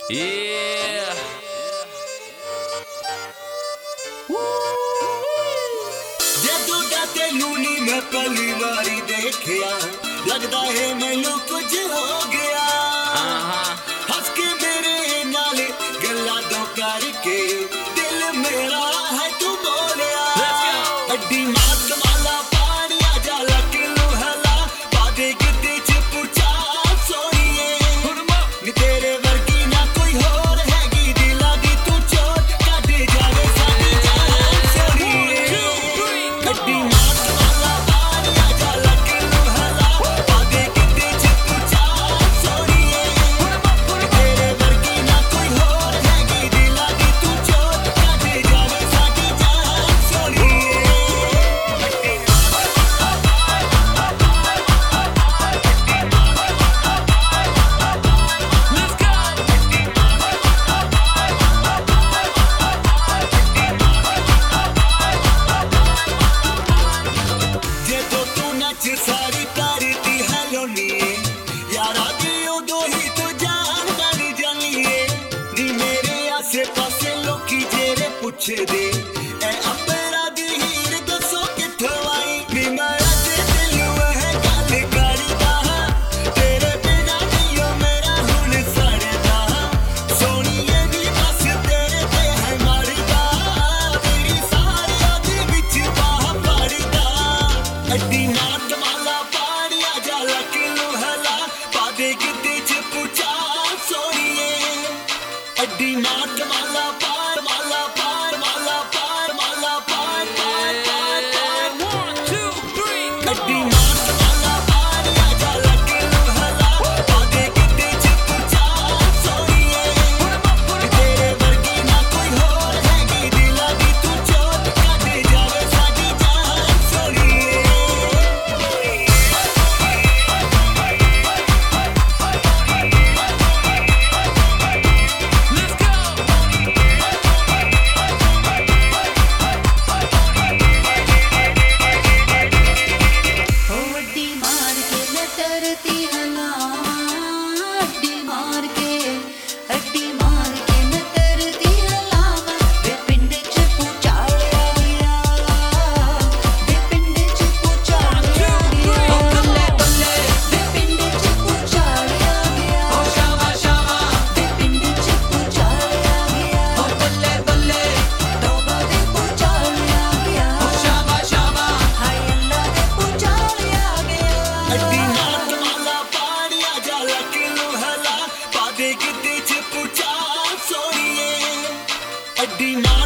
Yeah. ਜਦੋਂ ਦਾ ਤੈਨੂੰ ਨੀ ਮੈਂ ਪਹਿਲੀ ਵਾਰੀ ਦੇਖਿਆ ਲੱਗਦਾ ਹੈ ਮੈਨੂੰ ਕੁਝ ਹੋ ਗਿਆ ਹੱਸ ਕੇ ਮੇਰੇ ਨਾਲ ਗੱਲਾਂ ਤੋਂ ਕਰਕੇ ਦਿਲ ਮੇਰਾ ਹੈ ਤੂੰ ਬੋਲਿਆ ਅੱਡੀ ਮਾਰ ਕਮਾਲਾ ਪਾਣੀਆਂ ਜਾ ਲੱਕ ਨੂੰ ਹਲਾ ਬਾਦੇ ਕਿਤੇ ਚ ਪੁੱਛਾ ਸੋਣੀਏ ਨੀ ਤੇਰੇ ਵਰਗੀ ਨਾ ਕੋਈ ਹੋਰ ਹੈਗੀ ਦਿਲਾਂ ਦੀ ਤੂੰ ਚੋਟ ਕੱਢ ਜਾਵੇ ਸਾਡੀ ਜਾਨ ਸੋਣੀਏ ਅੱਡੀ ਮਾਰ ਕਮਾਲਾ ਪਾਣੀਆਂ ਜਾ ਲੱਕ ਨੂੰ ਹਲਾ ਬਾਦੇ ਕਿਤੇ ਚ ਪੁੱਛਾ ਸੋਣੀਏ ਨੀ ਤੇਰੇ ਵਰਗੀ ਨਾ ਕੋਈ ਹੋਰ ਹੈਗੀ ਦਿਲਾਂ ਦੀ ਤੂੰ ਚੋਟ ਕੱਢ ਜਾਵੇ ਸਾਡੀ ਜਾਨ ਸੋਣੀਏ ਜਦੋਂ ਤੂੰ ਨੱਚ ਸਾਰੀ ਕਰਦੀ ਹਲੋਨੀਏ ਯਾਰਾ ਦੀ ਉਦੋਂ ਹੀ ਤੂੰ ਜਾਨ ਬਣ ਜਾਨੀਏ ਨੀ ਮੇਰੇ ਆਸੇ ਪਾਸੇ ਲੋਕੀ ਜਿਹੜੇ ਪੁੱਛਦੇ ਐ ਅੰਬਰਾਂ ਦੀ ਹੀਰ ਦੱਸੋ ਕਿੱਥੋਂ ਆਈ ਨੀ ਮੈਂ ਅੱਜ ਤੈਨੂੰ ਇਹ ਗੱਲ ਕਰਦਾ ਹਾਂ ਤੇਰੇ ਬਿਨਾਂ ਨਹੀਂ ਓ ਮੇਰਾ ਹੁਣ ਸੜਦਾ ਸੋਹਣੀਏ ਨੀ ਬਸ ਤੇਰੇ ਤੇ ਹੈ ਮਰਦਾ ਤੇਰੀ ਸਾਰਿਆਂ ਦੇ ਵਿੱਚ ਬਾਹ ਪੜਦਾ ਅੱਡੀ ਮਾਰ ਕਮਾਲਾ ਪਾਣੀਆਂ ਜਾ ਲੱਕ ਨੂੰ ਹਲਾ ਬਾਦੇ ਕਿਤੇ ਚ ਪੁੱਛਾ ਸੋਣੀਏ ਅੱਡੀ ਮਾਰ ਕਮਾਲਾ ਪਾਰ ਮਾਲਾ ਪਾਰ ਮਾਲਾ ਪਾਰ ਮਾਲਾ ਪਾਰ ਪਾਰ ਪਾਰ ਪਾਰ 1, 2, 3, ਅੱਡੀ ਮਾਰ ਕਮਾਲਾ ਪਾਣੀਆਂ ਜਾ ਲੱਕ ਨੂੰ ਹਲਾ ਬਾਦੇ ਕਿਤੇ ਚ ਪੁੱਛਾ ਸੋਣੀਏ ਨੀ ਤੇਰੇ ਵਰਗੀ ਨਾ ਕੋਈ ਹੋਰ ਹੈਗੀ ਦਿਲਾਂ ਦੀ ਤੂੰ ਚੋਟ ਕੱਢ ਜਾਵੇ ਸਾਡੀ ਜਾਨ ਸੋਣੀਏ let's go. ਅੱਡੀ ਮਾਰ ਕੇ ਮੈਂ ਤਰਤੀ ਹਲਾਵਾਂ ਅੱਡੀ ਮਾਰ ਕੇ ਮੈਂ ਤਰਤੀ ਹਲਾਵਾਂ ਵੇ ਪਿੰਡ ਚ ਪੁਚਾਲਿਆ ਗਿਆ ਵੇ ਪਿੰਡ ਚ ਪੁਚਾਲਿਆ ਗਿਆ ਬੱਲੇ ਬੱਲੇ ਵੇ ਪਿੰਡ ਚ ਪੁਚਾਲਿਆ ਗਿਆ ਓ ਸ਼ਾਵਾ ਸ਼ਾਵਾ ਵੇ ਪਿੰਡ ਚ ਪੁਚਾਲਿਆ ਗਿਆ ਓ ਬੱਲੇ ਬੱਲੇ ਤੋਬਾ ਦੇ ਪੁਚਾਲਿਆ ਗਿਆ ਓ ਸ਼ਾਵਾ ਸ਼ਾਵਾ ਹਾਏ ਅੱਲਾ ਦੇ ਪੁਚਾਲਿਆ ਗਿਆ ਅੱਡੀ ਮਾਰ ਕਮਾਲਾ ਪਾਣੀਆਂ ਜਾ ਲੱਕ ਨੂੰ ਹਲਾ ਬਾਦੇ ਕਿਤੇ ਚ ਪੁੱਛਾ ਸੋਣੀਏ ਅੱਡੀ ਮਾਰ